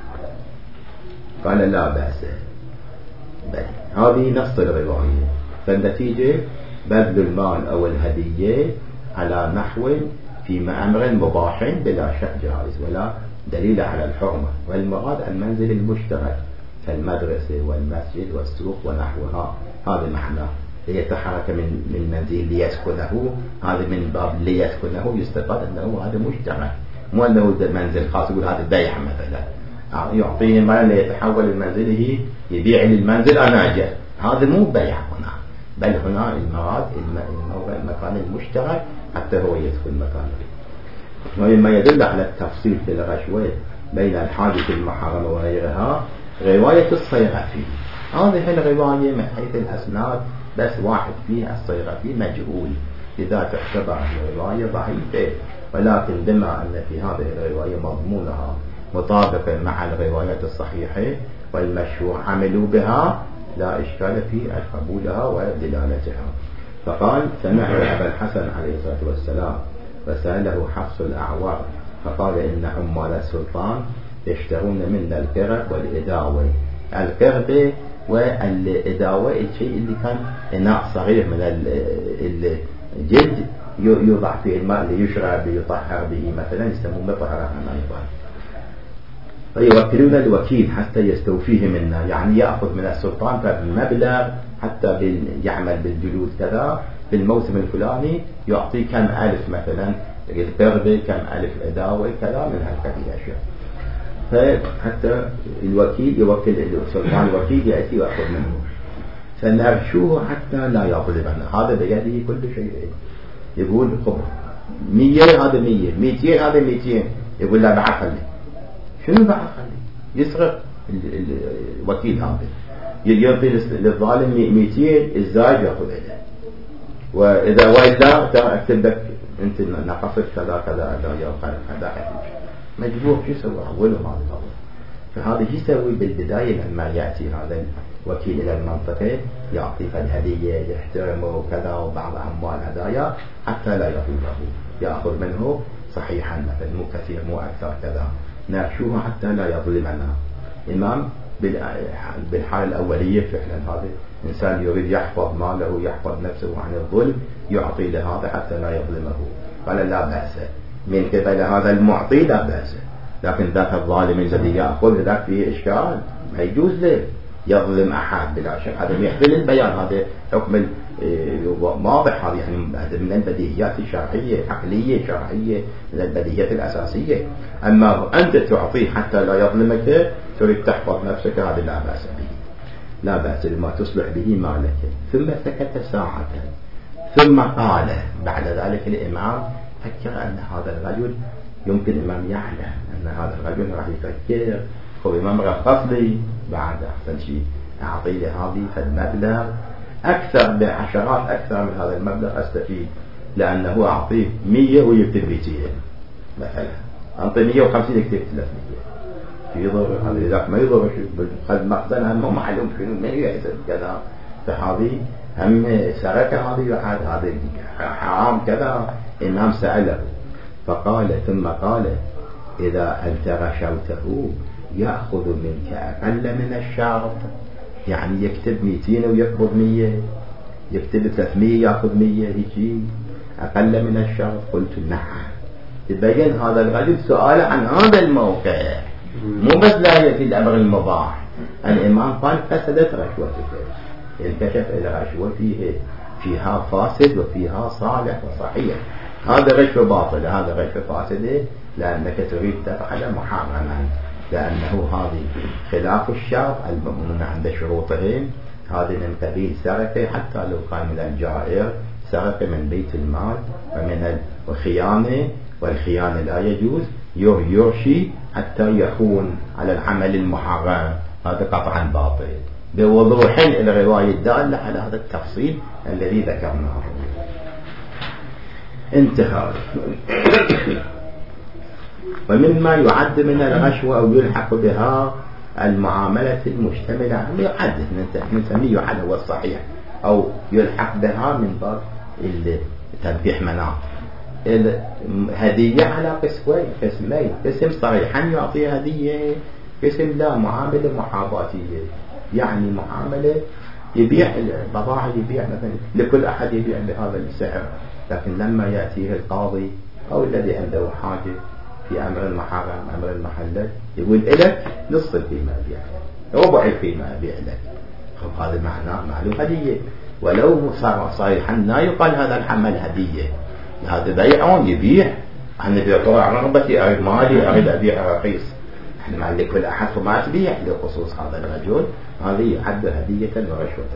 قال لا بأس، بل هذه نص الرواية. فالنتيجة بذل المال أو الهدية على نحو فيما أمر مباح بلا شك جائز ولا دليل على الحرمة، والمراد المنزل المشترك كالمدرسة والمسجد والسوق ونحوها، هذا معناه ليتحرك من من منزل ليسكنه، هذا من باب ليسكنه يستفاد أنه هذا مشترك، مو أنه منزل خاص يقول هذا بيع مثلا يعطيه مال ليتحول من منزله يبيع للمنزل أنا جاء، هذا مو بيع هنا، بل هنا المراد المكان المشترك حتى هو يسكن مكانه. ومما يدل على التفصيل في الرشوة بين الحادث المحرم وغيرها رواية الصيرفي. هذه الرواية من حيث الأسناد بس واحد فيها الصيرفي مجهول، إذا تعتبر الرواية ضعيفة، ولكن بما أن في هذه الرواية مضمونها مطابقة مع الروايات الصحيحة والمشهور عملوا بها لا إشكال في قبولها ودلالتها. فقال سمع أبا الحسن عليه الصلاة والسلام وسأله حفص الأعوار فقال إن عمال السلطان يشترون منا القرب والإداوة. القرب والإداوة الشيء اللي كان إناء صغير من الجلد يوضع فيه الماء ليشرب يطهر به مثلا يسموه مطهرة أيضا، فيوكلون الوكيل حتى يستوفيه منا، يعني يأخذ من السلطان فبمبلغ حتى يعمل بالجلود كذا في الموسم الفلاني يعطي كم ألف مثلا القربة كم ألف إداوة كذا من هذه الأشياء، فحتى الوكيل يوكل السلطان الوكيل يأتي ويأخذ منه. فنرشوه حتى لا يظلمنا. هذا بيده كل شيء. يقول خب مية هذا مية، ميتين هذا ميتين، يقول لا بعد خلي. شنو بعد خلي؟ يسرق الوكيل هذا يعطي للظالم ميتين، الزايد ياخذ له، واذا وايد لا اكتب لك انت نقصت كذا كذا كذا هذا مجبور. شو يسوي؟ اولهم هذا الامر. فهذا شو يسوي بالبدايه لما ياتي هذا الوكيل الى المنطقه يعطي الهديه يحترمه وكذا وبعض اموال هدايا حتى لا يظلمه، ياخذ منه صحيحا مثلا مو كثير مو اكثر كذا، نرشوه حتى لا يظلمنا. امام بالحالة الأولية فعلا هذا إنسان يريد يحفظ ماله يحفظ نفسه عن الظلم يعطي لهذا حتى لا يظلمه، قال لا بأس من قبل هذا المعطي لا بأس، لكن ذاك الظالم الذي يأخذ ذاك فيه إشكال، ما يجوز له يظلم أحد بلا شك. هذا يحتل البيان، هذا حكم واضح، هذا يعني من البديهيات الشرعية عقلية شرعية من البديهيات الأساسية. أما أنت تعطيه حتى لا يظلمك تريد تحفظ نفسك، هذا لا بأس به، لا بأس لما تصلح به مالك. ثم سكت ساعة ثم قال بعد ذلك الإمام فكر أن هذا الرجل يمكن الإمام يعلم أن هذا الرجل راح يفكر هو إمام رخص لي بعد أحسن شيء أعطي لي هذه المبلغ أكثر بعشرات أكثر من هذا المبلغ أستفيد، لأنه أعطيه مية ويكتب ميتين مثلا، أعطي مية وخمسين يكتب ثلاثمية يضر. هذا ذاك ما يضر قد مخزن هم معلوم شنو ما يحسب كذا، فهذه هم سرقة هذه واحد هذا حرام كذا. إمام سأله فقال ثم قال إذا أنت رشوته يأخذ منك أقل من الشرط، يعني يكتب ميتين ويقبض مية، يكتب ثلاثمية يأخذ مية، هيجي أقل من الشرط. قلت نعم. تبين هذا الرجل سؤال عن هذا الموقع، مو بس لا في الأمر المباح. الإمام قال فسدت رشوتك، انكشف الرشوة فيه فيها فاسد وفيها صالح وصحيح. هذا رشوة باطلة، هذا رشوة فاسدة لأنك تريد تفعل محرما، لأنه هذه خلاف الشرع. المؤمنون عند شروطهم، هذه من قبيل سرقة حتى لو كان من الجائر، سرقة من بيت المال ومن الخيانة، والخيانة لا يجوز، يرشي حتى يخون على العمل المحرم، هذا قطعا باطل بوضوح الرواية الدالة على هذا التفصيل الذي ذكرناه. انتهى. ومما يعد من الرشوة أو يلحق بها المعاملة المشتملة، يعد نسميه يعد هو الصحيح، أو يلحق بها من باب تنبيح مناط. الهدية على قسمين قسمين قسم صريحا يعطي هدية، قسم لا معاملة محاباتية، يعني معاملة يبيع البضاعة، يبيع مثلا لكل أحد يبيع بهذا السعر، لكن لما يأتيه القاضي أو الذي عنده حاجة في أمر المحرم أمر المحلات يقول إلك نص القيمة أبيع لك، ربع القيمة أبيع لك، خب هذا معناه معلوم هدية. ولو صار صريحا لا يقال هذا الحمل هدية، هذا بيع يبيع، أنا بيع رغبتي أريد مالي أريد أبيع رخيص، احنا ما لكل أحد فما تبيع لخصوص هذا الرجل، هذه يعد هدية ورشوة.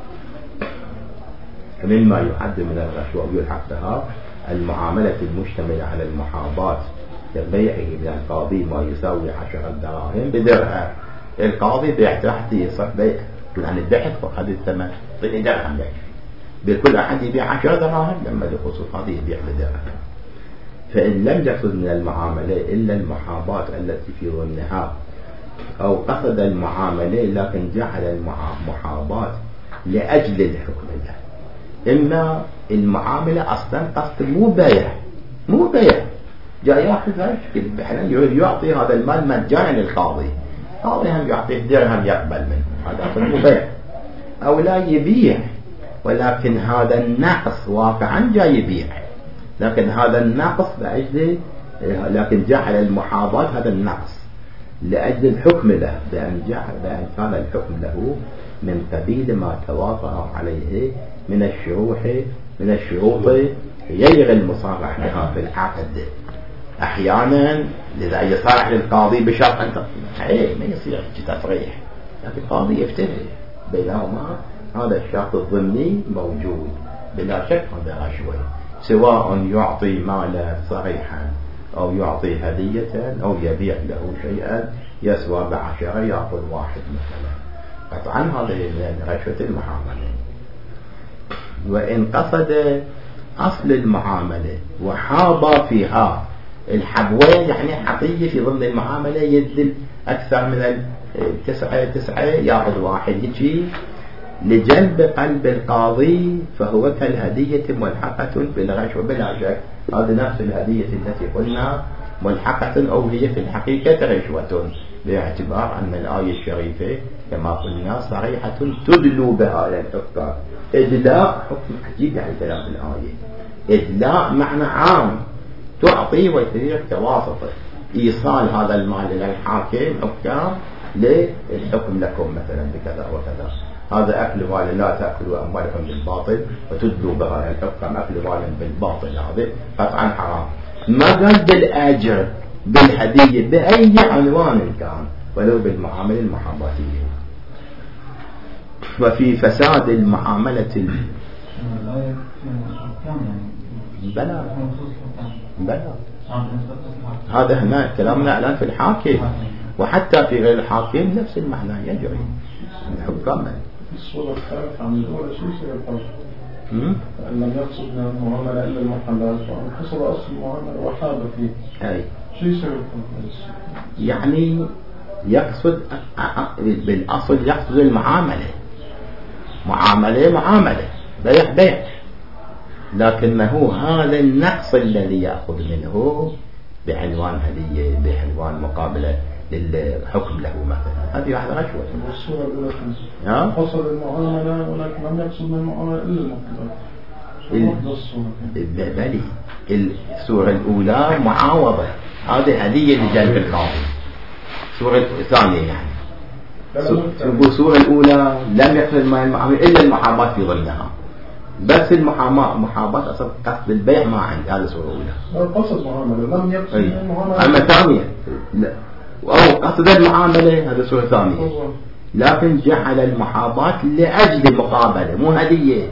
مما يعد من الرشوة ويلحق بها المعاملة المشتملة على المحاباة، بيعه من القاضي ما يساوي عشرة دراهم بدرهم، القاضي بيعته حتى يصح بيع، يعني البحث وخذ الثمن طيني درهم يكفي، بكل أحد يبيع عشرة دراهم، لما لخصوص هذه يبيع بدرهم. فإن لم يقصد من المعاملة إلا المحاباة التي في ضمنها، أو قصد المعاملة لكن جعل المحاباة لأجل الحكم له، إما المعاملة أصلا قصد مو بيع مو بيع جاء يأخذ رشوة، يعطي هذا المال مجانا للقاضي، القاضي هم يعطيه درهم يقبل منه، هذا أصلا مو بيع. أو لا يبيع ولكن هذا النقص واقعا جاء يبيع، لكن هذا النقص لأجل، لكن جعل المحاباة هذا النقص لأجل الحكم له، بأن جعل بأن كان الحكم له من قبيل ما توافر عليه من الشروط من الشروط غير المصارح بها في العقد. أحيانا إذا يصارح للقاضي بشرط أن ما يصير تصريح، لكن القاضي يفترق بينهما هذا الشرط الضمني موجود بلا شك، هذا رشوة، سواء يعطي مالا صريحا أو يعطي هدية أو يبيع له شيئا يسوى بعشرة يأخذ واحد مثلا، قطعا هذا رشوة المعاملة. وإن قصد أصل المعاملة وحاض فيها الحبوة، يعني حطية في ضمن المعاملة يدل أكثر من التسعة تسعة يأخذ واحد، يجي لجلب قلب القاضي فهو كالهدية ملحقة بالرشوة بلا شك. هذا نفس الهدية التي قلنا ملحقة أو هي في الحقيقة رشوة، باعتبار أن الآية الشريفة كما قلنا صريحة تدلو بها إلى الحكام. إدلاء حكم عجيب يعني كلام الآية، إدلاء معنى عام، تعطي وتريد تواسطه، إيصال هذا المال إلى الحاكم حكام للحكم لكم مثلا بكذا وكذا. هذا أكل مال، لا تأكلوا أموالكم بالباطل وتدلوا بها الحكم، أكل مال بالباطل هذا قطعا حرام. ما قال بالأجر بالهدية بأي عنوان كان، ولو بالمعاملة المحاباتية. وفي فساد المعاملة بلا بلا هذا هنا كلامنا الآن في الحاكم، وحتى في غير الحاكم نفس المعنى يجري الحكام. الصورة الثالثة عن الأولى شو يصير الحكم؟ أن لم يقصد من المعاملة إلا المحلات، وأن حصل أصل المعاملة وحاب فيه، أي شو يصير الحكم؟ يعني يقصد بالأصل يقصد المعاملة، معاملة معاملة، بيع بيع، لكنه هذا النقص الذي يأخذ منه بعنوان هدية بعنوان مقابلة للحكم له مثلا، هذه واحدة رشوة. الصورة الأولى حصل المعاملة ولكن لم يقصد من المعاملة إلا المحلات. بلي الصورة الأولى معاوضة، هذه هدية لجلب القاضي. الصورة الثانية يعني الصورة الأولى لم يقصد من المعاملة إلا المحاباة في ضمنها، بس المحاماة محاباة أصلا قصد البيع ما عندي، هذه الصورة الأولى. قصد معاملة لم يقصد من المعاملة. أما ثانية أو قصد المعاملة، هذا صورة ثانية، لكن جعل المحاباة لأجل المقابلة مو هدية،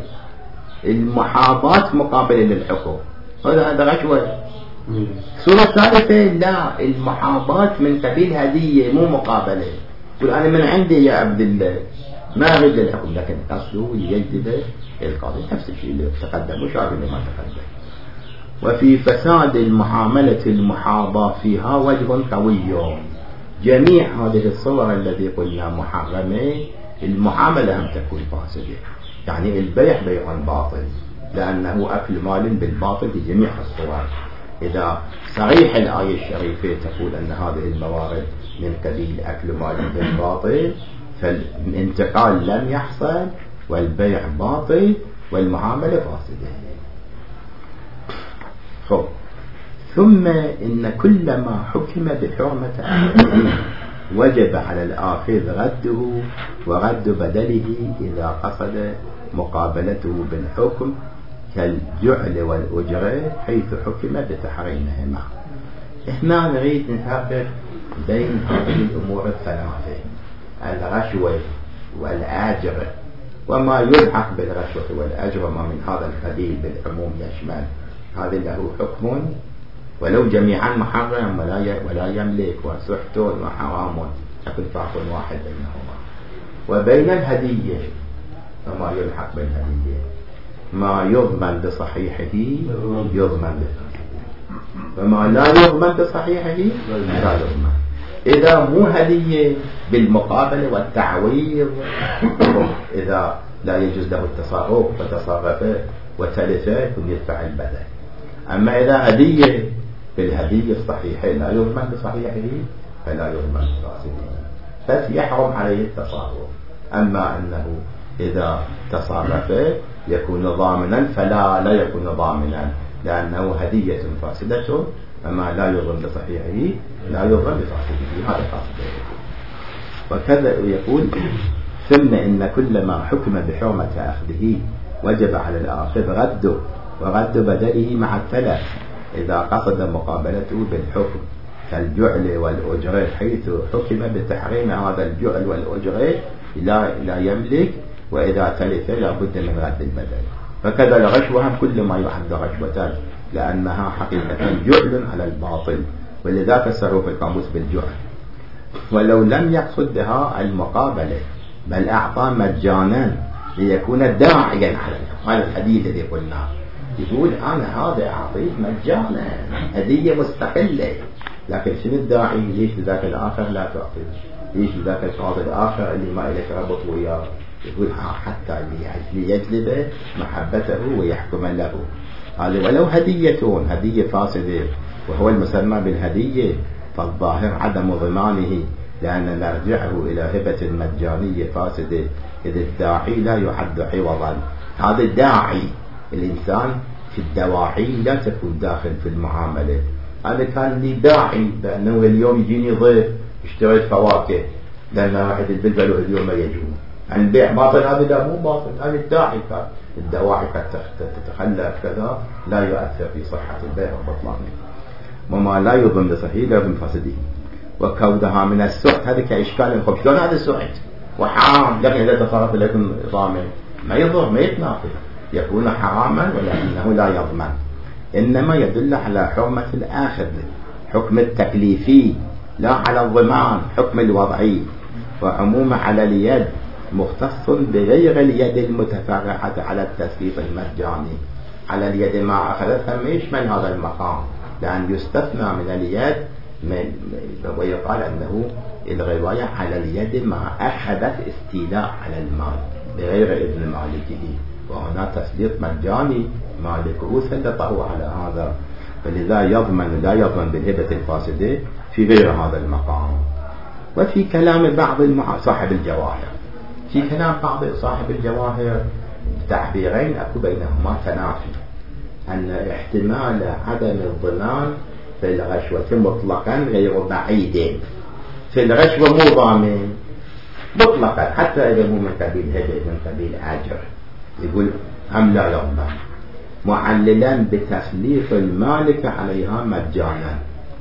المحاباة مقابلة للحكم، هذا هذا رشوة. الصورة الثالثة لا، المحاباة من قبيل هدية مو مقابلة، يقول أنا من عندي يا عبد الله ما أريد الحكم، لكن قصده يجذب القاضي، نفس الشيء اللي تقدم وشابه لما تقدم. وفي فساد المعاملة المحاباة فيها وجه قوي. جميع هذه الصور التي قلنا محرمة، المعاملة هم تكون فاسدة، يعني البيع بيع باطل لأنه أكل مال بالباطل بجميع الصور. إذا صريح الآية الشريفة تقول أن هذه الموارد من قبيل أكل مال بالباطل، فالانتقال لم يحصل والبيع باطل والمعاملة فاسدة. خب. ثم إن كل ما حكم بحرمة أخذه وجب على الآخذ رده ورد بدله إذا قصد مقابلته بالحكم كالجعل والأجرة حيث حكم بتحريمهما. إحنا نريد نفرق بين هذه الأمور الثلاثة، الرشوة والأجر وما يلحق بالرشوة والأجر وما من هذا القبيل بالعموم يشمل، هذا له حكم ولو جميعا محرم ولا ولا يملك وسحت وحرام، لكن فرق واحد بينهما. وبين الهدية وما يلحق بالهدية، ما يضمن بصحيحه يضمن بصحيحه، وما لا يضمن بصحيحه لا يضمن. إذا مو هدية بالمقابلة والتعويض، إذا لا يجوز له التصرف وتصرفه وتلفه يدفع البدل. أما إذا هدية بالهدية الصحيحة لا يضمن بصحيحه فلا يضمن بفاسده، بس يحرم عليه التصرف. أما أنه إذا تصرف يكون ضامنا فلا لا يكون ضامنا لأنه هدية فاسدة، أما لا يضمن بصحيحه لا يضمن بفاسده، هذا قصده. وكذا يقول ثم إن كل ما حكم بحرمة أخذه وجب على الآخذ رده ورد بدله مع التلف إذا قصد مقابلته بالحكم كالجعل والأجرة حيث حكم بتحريم هذا الجعل والأجرة لا, لا يملك وإذا تلف لابد من رد البدل. فكذا الغشوة كل ما يعد غشوة لأنها حقيقة جعل على الباطل، ولذا فسروا في القاموس بالجعل. ولو لم يقصد بها المقابلة بل أعطى مجانا ليكون داعيا عليها، هذا الحديث الذي قلناه يقول أنا هذا أعطيك مجانا هدية مستقلة، لكن شنو الداعي؟ ليش لذاك الآخر لا تعطي؟ ليش لذاك القاضي الآخر اللي ما إليك ربط وياه؟ يقول حتى ليجلب محبته ويحكم له. هذا ولو هدية هدية فاسدة وهو المسمى بالهدية فالظاهر عدم ضمانه، لأن نرجعه إلى هبة مجانية فاسدة إذ الداعي لا يحد عوضا. هذا الداعي الإنسان في الدواعي لا تكون داخل في المعاملة. أنا كان لي داعي بأنه اليوم يجيني ضيف اشتريت فواكه لأن واحد البلبل اليوم ما يجون عن بيع باطل، هذا لا مو باطل، هذا الداعي كان. الدواعي قد تتخلى كذا لا يؤثر في صحة البيع وبطلانه، وما لا يضمن بصحيح لا يضمن فاسده. وكودها من السعت هذا كإشكال خب شلون هذا السعت وحرام، لكن إذا تصرف لكم ضامن ما يضر ما يتناقض، يكون حراما ولكنه لا يضمن، إنما يدل على حرمة الآخذ حكم التكليفي لا على الضمان حكم الوضعي. وعموما على اليد مختص بغير اليد المتفرعة على التسليط المجاني. على اليد ما أخذتها ما يشمل هذا المقام، لأن يستثنى من اليد من ويقال أنه الرواية على اليد ما أخذت استيلاء على المال بغير إذن مالكه، وهنا تسليط مجاني مالكه سلطه على هذا، فلذا يضمن لا يضمن بالهبة الفاسدة في غير هذا المقام. وفي كلام بعض المع... صاحب الجواهر في كلام بعض صاحب الجواهر تعبيرين أكو بينهما تنافي، أن احتمال عدم الضمان في الغشوة مطلقا غير بعيد. في الغشوة مو ضامن مطلقا حتى إذا مو من قبيل هدى من قبيل أجر، يقول أم لا يضمن، معللا بتسليط المالك عليها مجانا.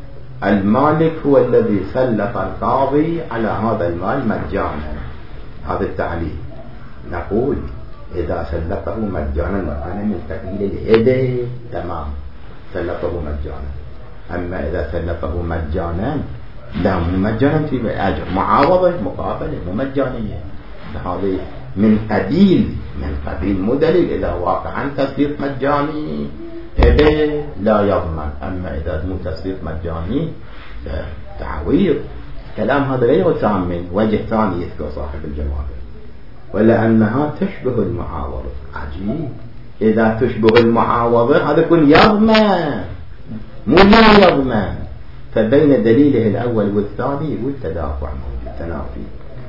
المالك هو الذي سلط القاضي على هذا المال مجانا، هذا التعليل. نقول إذا سلطه مجانا وكان من قبيل الهدى تمام سلطه مجانا، أما إذا سلطه مجانا لا مو مجانا في أجر، معاوضة مقابلة مو مجانية، هذه من قبيل من قبيل مدلل إذا واقعا تسليط مجاني هبه لا يضمن، أما إذا مو تسليط مجاني تعويض. كلام هذا غير تام. وجه ثاني يذكر صاحب الجواهر ولأنها تشبه المعاوضة. عجيب، إذا تشبه المعاوضة هذا يكون يضمن مو لا يضمن، فبين دليله الأول والثاني يقول تدافع موجود تنافي.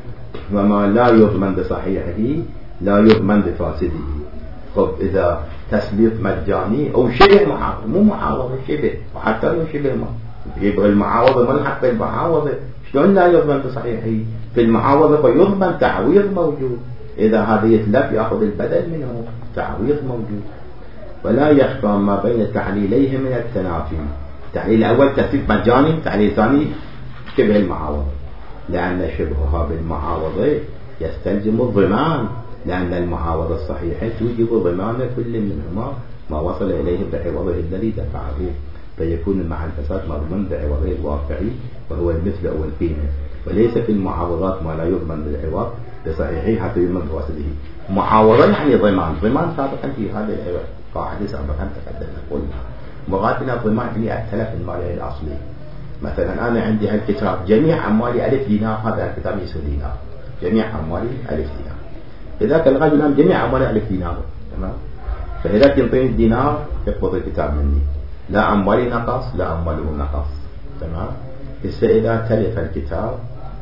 وما لا يضمن بصحيحه لا يضمن بفاسده. خب إذا تسليط مجاني أو شبه معاوضة مو معاوضة شبه، وحتى لو شبه ما يبغى المعاوضة ما حق المعاوضة شلون لا يضمن بصحيحه؟ في المعاوضة فيضمن تعويض موجود، إذا هذا يتلف يأخذ البدل منه تعويض موجود. ولا يخفى ما بين تعليليه من التنافي. التعليل الأول تسليط مجاني، التعليل الثاني شبه المعاوضة، لأن شبهها بالمعاوضة يستلزم الضمان، لأن المعاوضة الصحيحة توجب ضمان كل منهما ما وصل إليه بعوضه الذي دفع به، فيكون مع الفساد مضمون بعوضه الواقعي وهو المثل أو القيمة. وليس في المعاوضات ما لا يضمن بالعوض بصحيحه حتى يضمن بواسطه. معاوضة يعني ضمان، ضمان سابقا في هذه القاعدة سابقا تقدمنا قلنا مغاتنا الضمان يعني التلف المالي الأصلي. مثلا أنا عندي هالكتاب جميع أموالي ألف دينار، هذا الكتاب يسوي دينار، جميع أموالي ألف دينار، إذا كان الرجل نام جميع أموالي ألف دينار تمام، فإذا ينطيني الدينار يقبض الكتاب مني، لا أموالي نقص لا أمواله نقص تمام. إذا تلف الكتاب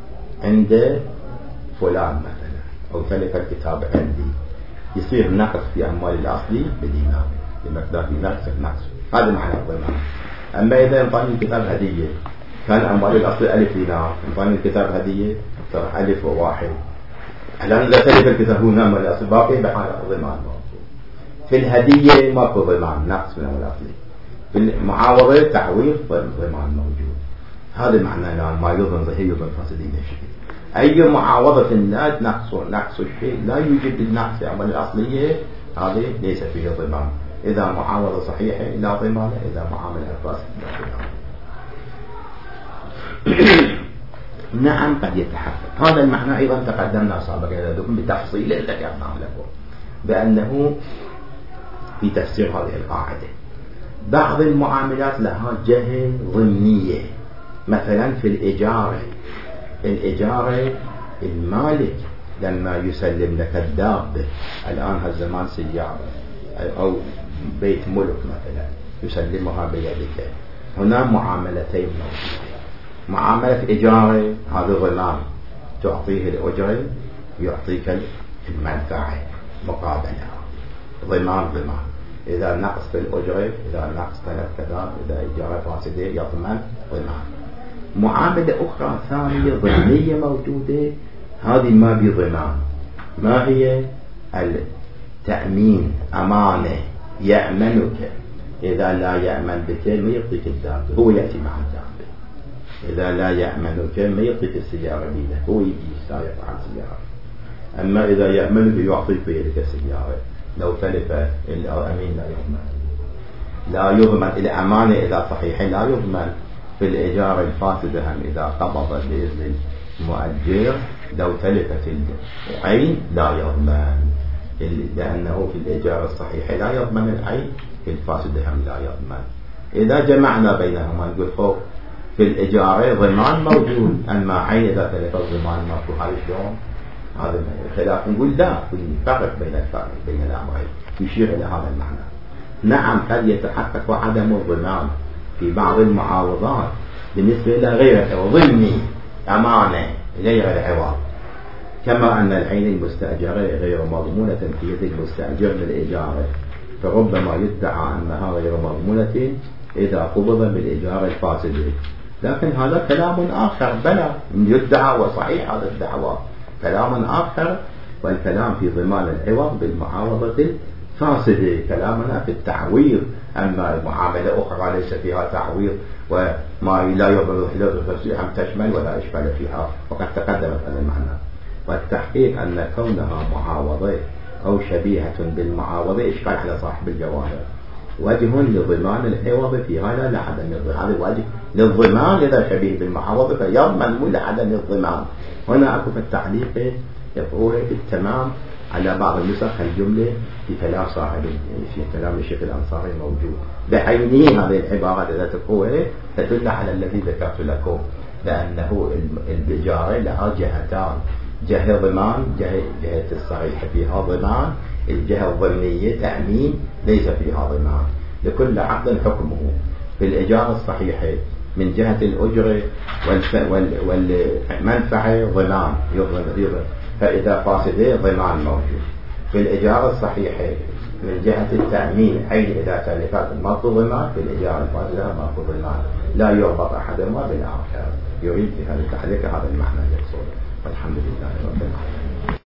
عند فلان مثلا أو تلف الكتاب عندي يصير نقص في أموالي الأصلي بدينار بمقدار دينار نقص، هذا معنى الضمان. أما إذا انطاني الكتاب هدية كان أموالي الأصلي ألف دينار، انطاني الكتاب هدية صار ألف وواحد، الآن إذا تلف الكتاب هنا أموالي الأصلي باقي بحال ضمان. في الهدية ماكو ضمان نقص من أموالي الأصلي، في المعاوضة تعويض ضمان موجود. هذا معنى ما يضمن ظهير يضمن فاسدين الشيء. أي معاوضة لا نقص نقص الشيء لا يوجد النقص أما الأصلية هذه ليس فيه ضمان. إذا معاوضة صحيحة لا ضمان، إذا معاملة فاسدة لا ضمان. نعم قد يتحقق هذا المعنى أيضا تقدمنا سابقا لكم بتفصيل ذكرناه لكم بأنه في تفسير هذه القاعدة بعض المعاملات لها جهة ضمنية. مثلا في الإجارة، الإجارة المالك لما يسلم لك الدابة، الآن هالزمان سيارة أو بيت ملك مثلا يسلمها بيدك، هنا معاملتين موجودة. معاملة إجارة هذا ضمان، تعطيه الأجرة يعطيك المنفعة مقابلة، ضمان ضمان. إذا نقص في الأجرة، إذا نقص كذا كذا، إذا إجارة فاسدة يضمن ضمان. معاملة أخرى ثانية ضمنية موجودة، هذه ما بضمان. ما هي؟ التأمين، أمانة، يأمنك. إذا لا يأمن بك ما يعطيك الدابة، هو يأتي مع الدابة. إذا لا يأمنك ما يعطيك السيارة بيده، هو يجي سائق عن السيارة. أما إذا يأمنك يعطيك بيدك السيارة. لو تلف الأمين لا يضمن، لا يضمن. الأمانة إذا صحيحة لا يضمن. في الإجارة الفاسدة هم إذا قبض بإذن المؤجر لو تلفت العين لا يضمن، لأنه في الإجارة الصحيحة لا يضمن العين، في الفاسدة هم لا يضمن. إذا جمعنا بينهما نقول فوق في الإجارة ضمان موجود، أما عين إذا تلف الضمان ماكو. هاي شلون؟ هذا خلاف. نقول لا، في فرق بين الفرق بين الأمرين يشير إلى هذا المعنى. نعم قد يتحقق عدم الضمان في بعض المعاوضات بالنسبة إلى غير العوض، ضمني، أمانة غير العوض، كما أن العين المستأجرة غير مضمونة في يد المستأجر للإجارة، فربما يدعى أنها غير مضمونة إذا قبض بالإجارة الفاسدة. لكن هذا كلام آخر، بلى يدعى وصحيح هذا الدعوة، كلام آخر. والكلام في ضمان العوض بالمعاوضة الفاسدة، كلامنا في التعويض. أما المعاملة أخرى ليس فيها تعويض وما لا يضر هم تشمل ولا إشكال فيها، وقد تقدمت هذا المعنى. والتحقيق أن كونها معاوضة أو شبيهة بالمعاوضة إشكال على صاحب الجواهر. وجه لضمان العوض في هذا لعدم الضمان، هذا وجه للضمان إذا شبيه بالمعاوضة فيضمن لعدم الضمان. هنا أكو في التعليق يقول بالتمام على بعض النسخ الجملة في كلام صاحب في كلام الشيخ الأنصاري موجود بعينه. هذه العبارة إذا تقوى تدل على الذي ذكرت لكم، لأنه الإجارة لها جهتان، جهة ضمان، جهة, جهة الصحيحة فيها ضمان، الجهة الضمنية تأمين ليس فيها ضمان. لكل عقد حكمه. في الإجارة الصحيحة من جهة الأجرة والمنفعة ضمان يضمن، فإذا فاسدة ضمان موجود. في الإجارة الصحيحة من جهة التأمين، أي إذا تلفت ماكو ضمان، في الإجارة الفاسدة ماكو ضمان، لا يربط أحدهما بالآخر. يريد في هذا التعليق هذا المعنى يقصد. والحمد لله رب العالمين.